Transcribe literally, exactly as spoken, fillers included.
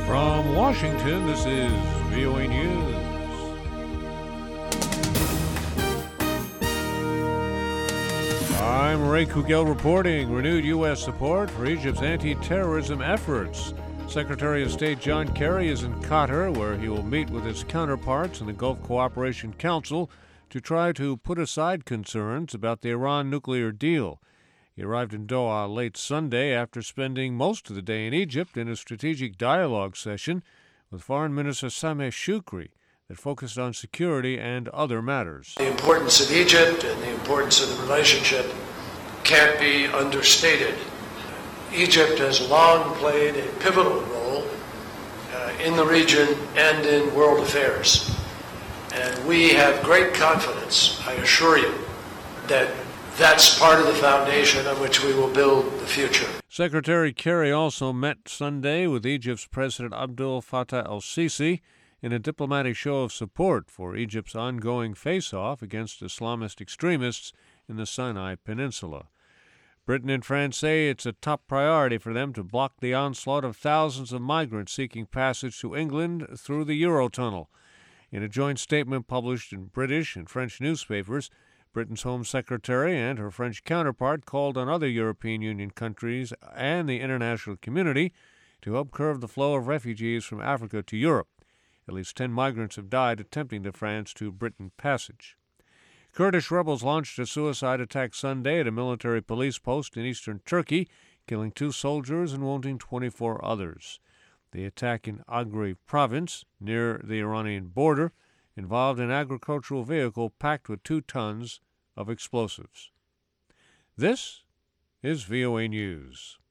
From Washington, this is V O A News. I'm Ray Kugel reporting renewed U S support for Egypt's anti-terrorism efforts. Secretary of State John Kerry is in Qatar, where he will meet with his counterparts in the Gulf Cooperation Council to try to put aside concerns about the Iran nuclear deal. He arrived in Doha late Sunday after spending most of the day in Egypt in a strategic dialogue session with Foreign Minister Sameh Shoukry that focused on security and other matters. The importance of Egypt and the importance of the relationship can't be understated. Egypt has long played a pivotal role uh, in the region and in world affairs. And we have great confidence, I assure you, that that's part of the foundation on which we will build the future. Secretary Kerry also met Sunday with Egypt's President Abdel Fattah el-Sisi in a diplomatic show of support for Egypt's ongoing face-off against Islamist extremists in the Sinai Peninsula. Britain and France say it's a top priority for them to block the onslaught of thousands of migrants seeking passage to England through the Eurotunnel. In a joint statement published in British and French newspapers, Britain's Home Secretary and her French counterpart called on other European Union countries and the international community to help curb the flow of refugees from Africa to Europe. At least ten migrants have died attempting the France to Britain passage. Kurdish rebels launched a suicide attack Sunday at a military police post in eastern Turkey, killing two soldiers and wounding twenty-four others. The attack in Agri province, near the Iranian border, involved an agricultural vehicle packed with two tons of explosives. This is V O A News.